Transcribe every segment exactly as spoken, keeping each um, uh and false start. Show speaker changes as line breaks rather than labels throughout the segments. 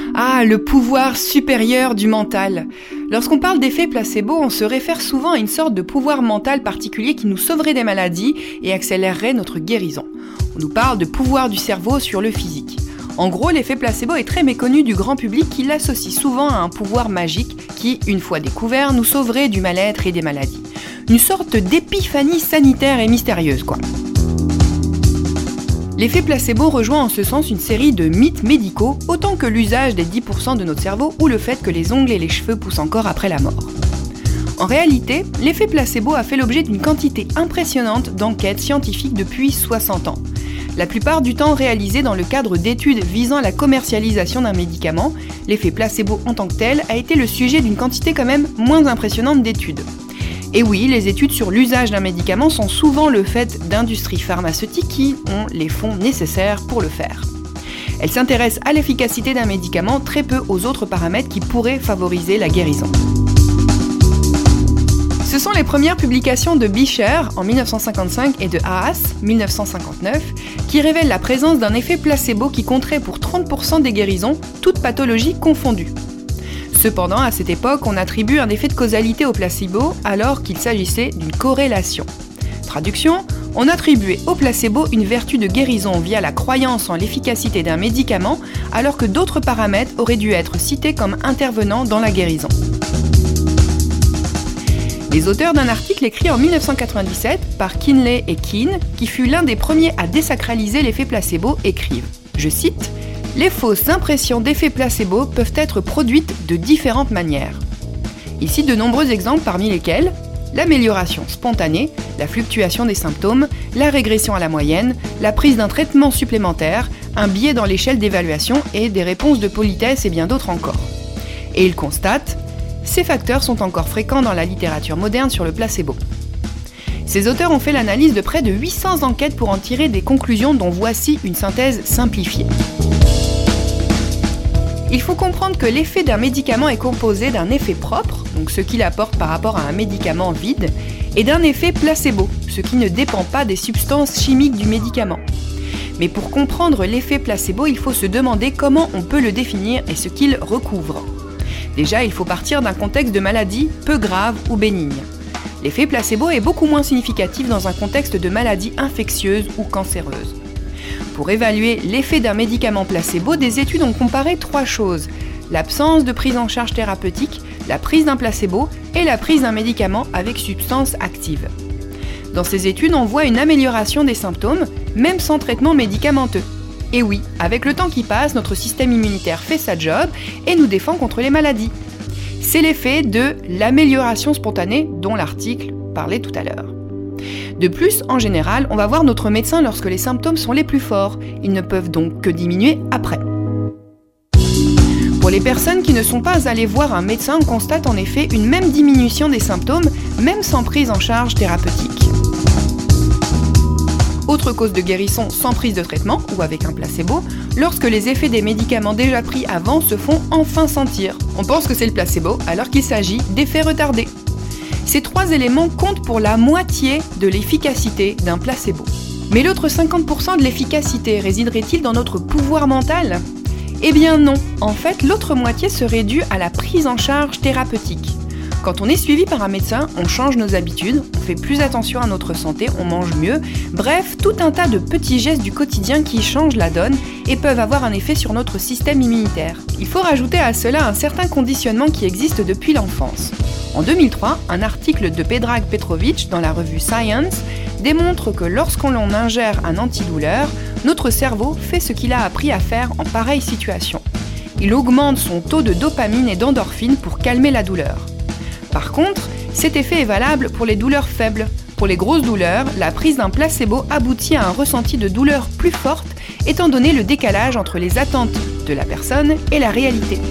Ah, le pouvoir supérieur du mental. Lorsqu'on parle d'effet placebo, on se réfère souvent à une sorte de pouvoir mental particulier qui nous sauverait des maladies et accélérerait notre guérison. On nous parle de pouvoir du cerveau sur le physique. En gros, l'effet placebo est très méconnu du grand public qui l'associe souvent à un pouvoir magique qui, une fois découvert, nous sauverait du mal-être et des maladies. Une sorte d'épiphanie sanitaire et mystérieuse, quoi. L'effet placebo rejoint en ce sens une série de mythes médicaux, autant que l'usage des dix pour cent de notre cerveau ou le fait que les ongles et les cheveux poussent encore après la mort. En réalité, l'effet placebo a fait l'objet d'une quantité impressionnante d'enquêtes scientifiques depuis soixante ans. La plupart du temps réalisées dans le cadre d'études visant la commercialisation d'un médicament, l'effet placebo en tant que tel a été le sujet d'une quantité quand même moins impressionnante d'études. Et oui, les études sur l'usage d'un médicament sont souvent le fait d'industries pharmaceutiques qui ont les fonds nécessaires pour le faire. Elles s'intéressent à l'efficacité d'un médicament, très peu aux autres paramètres qui pourraient favoriser la guérison. Ce sont les premières publications de Bischer en mille neuf cent cinquante-cinq et de Haas mille neuf cent cinquante-neuf qui révèlent la présence d'un effet placebo qui compterait pour trente pour cent des guérisons, toutes pathologies confondues. Cependant, à cette époque, on attribue un effet de causalité au placebo alors qu'il s'agissait d'une corrélation. Traduction, on attribuait au placebo une vertu de guérison via la croyance en l'efficacité d'un médicament alors que d'autres paramètres auraient dû être cités comme intervenant dans la guérison. Les auteurs d'un article écrit en mille neuf cent quatre-vingt-dix-sept par Kinley et Keane, qui fut l'un des premiers à désacraliser l'effet placebo, écrivent, je cite, « Les fausses impressions d'effet placebo peuvent être produites de différentes manières. » Ici, de nombreux exemples parmi lesquels l'amélioration spontanée, la fluctuation des symptômes, la régression à la moyenne, la prise d'un traitement supplémentaire, un biais dans l'échelle d'évaluation et des réponses de politesse et bien d'autres encore. Et ils constatent ces facteurs sont encore fréquents dans la littérature moderne sur le placebo. Ces auteurs ont fait l'analyse de près de huit cents enquêtes pour en tirer des conclusions dont voici une synthèse simplifiée. Il faut comprendre que l'effet d'un médicament est composé d'un effet propre, donc ce qu'il apporte par rapport à un médicament vide, et d'un effet placebo, ce qui ne dépend pas des substances chimiques du médicament. Mais pour comprendre l'effet placebo, il faut se demander comment on peut le définir et ce qu'il recouvre. Déjà, il faut partir d'un contexte de maladie peu grave ou bénigne. L'effet placebo est beaucoup moins significatif dans un contexte de maladie infectieuse ou cancéreuse. Pour évaluer l'effet d'un médicament placebo, des études ont comparé trois choses: l'absence de prise en charge thérapeutique, la prise d'un placebo et la prise d'un médicament avec substance active. Dans ces études, on voit une amélioration des symptômes, même sans traitement médicamenteux. Et oui, avec le temps qui passe, notre système immunitaire fait sa job et nous défend contre les maladies. C'est l'effet de l'amélioration spontanée dont l'article parlait tout à l'heure. De plus, en général, on va voir notre médecin lorsque les symptômes sont les plus forts. Ils ne peuvent donc que diminuer après. Pour les personnes qui ne sont pas allées voir un médecin, on constate en effet une même diminution des symptômes, même sans prise en charge thérapeutique. Autre cause de guérison sans prise de traitement ou avec un placebo, lorsque les effets des médicaments déjà pris avant se font enfin sentir. On pense que c'est le placebo alors qu'il s'agit d'effets retardés. Ces trois éléments comptent pour la moitié de l'efficacité d'un placebo. Mais l'autre cinquante pour cent de l'efficacité résiderait-il dans notre pouvoir mental ? Eh bien non, en fait l'autre moitié serait due à la prise en charge thérapeutique. Quand on est suivi par un médecin, on change nos habitudes, on fait plus attention à notre santé, on mange mieux, bref, tout un tas de petits gestes du quotidien qui changent la donne et peuvent avoir un effet sur notre système immunitaire. Il faut rajouter à cela un certain conditionnement qui existe depuis l'enfance. En deux mille trois, un article de Predrag Petrovic dans la revue Science démontre que lorsqu'on ingère un antidouleur, notre cerveau fait ce qu'il a appris à faire en pareille situation. Il augmente son taux de dopamine et d'endorphine pour calmer la douleur. Par contre, cet effet est valable pour les douleurs faibles. Pour les grosses douleurs, la prise d'un placebo aboutit à un ressenti de douleur plus forte, étant donné le décalage entre les attentes de la personne et la réalité.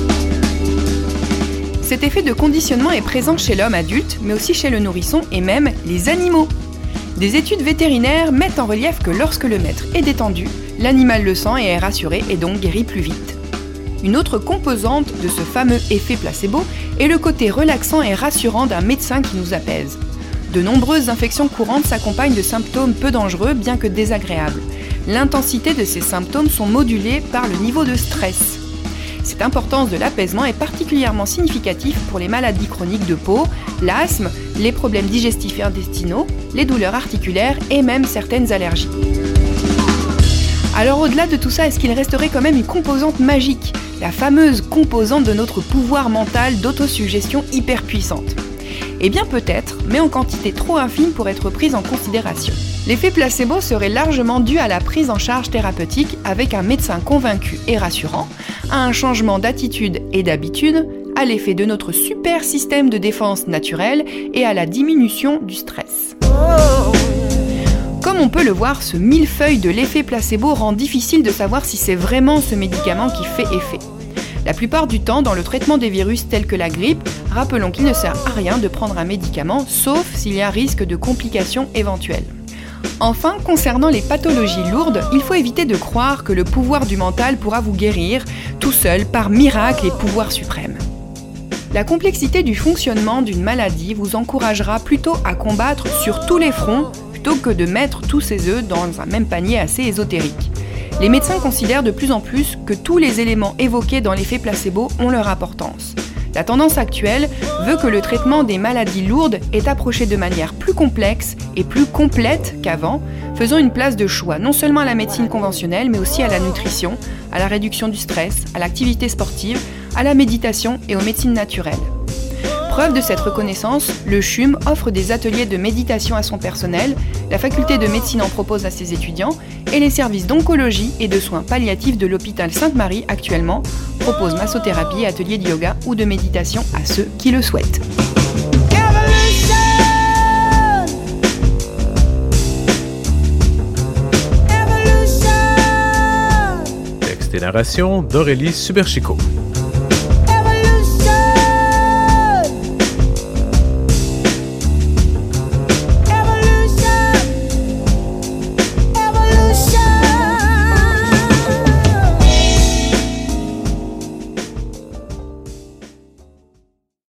Cet effet de conditionnement est présent chez l'homme adulte, mais aussi chez le nourrisson et même les animaux. Des études vétérinaires mettent en relief que lorsque le maître est détendu, l'animal le sent et est rassuré et donc guérit plus vite. Une autre composante de ce fameux effet placebo est le côté relaxant et rassurant d'un médecin qui nous apaise. De nombreuses infections courantes s'accompagnent de symptômes peu dangereux, bien que désagréables. L'intensité de ces symptômes sont modulés par le niveau de stress. Cette importance de l'apaisement est particulièrement significative pour les maladies chroniques de peau, l'asthme, les problèmes digestifs et intestinaux, les douleurs articulaires et même certaines allergies. Alors au-delà de tout ça, est-ce qu'il resterait quand même une composante magique, la fameuse composante de notre pouvoir mental d'autosuggestion hyper puissante ? Eh bien peut-être, mais en quantité trop infime pour être prise en considération. L'effet placebo serait largement dû à la prise en charge thérapeutique avec un médecin convaincu et rassurant, à un changement d'attitude et d'habitude, à l'effet de notre super système de défense naturel et à la diminution du stress. Comme on peut le voir, ce millefeuille de l'effet placebo rend difficile de savoir si c'est vraiment ce médicament qui fait effet. La plupart du temps, dans le traitement des virus tels que la grippe, rappelons qu'il ne sert à rien de prendre un médicament, sauf s'il y a risque de complications éventuelles. Enfin, concernant les pathologies lourdes, il faut éviter de croire que le pouvoir du mental pourra vous guérir, tout seul, par miracle et pouvoir suprême. La complexité du fonctionnement d'une maladie vous encouragera plutôt à combattre sur tous les fronts, plutôt que de mettre tous ses œufs dans un même panier assez ésotérique. Les médecins considèrent de plus en plus que tous les éléments évoqués dans l'effet placebo ont leur importance. La tendance actuelle veut que le traitement des maladies lourdes est approché de manière plus complexe et plus complète qu'avant, faisant une place de choix non seulement à la médecine conventionnelle, mais aussi à la nutrition, à la réduction du stress, à l'activité sportive, à la méditation et aux médecines naturelles. Preuve de cette reconnaissance, le C H U M offre des ateliers de méditation à son personnel, la faculté de médecine en propose à ses étudiants et les services d'oncologie et de soins palliatifs de l'hôpital Sainte-Marie actuellement proposent massothérapie et ateliers de yoga ou de méditation à ceux qui le souhaitent.
Texte et narration d'Aurélie Suberchico.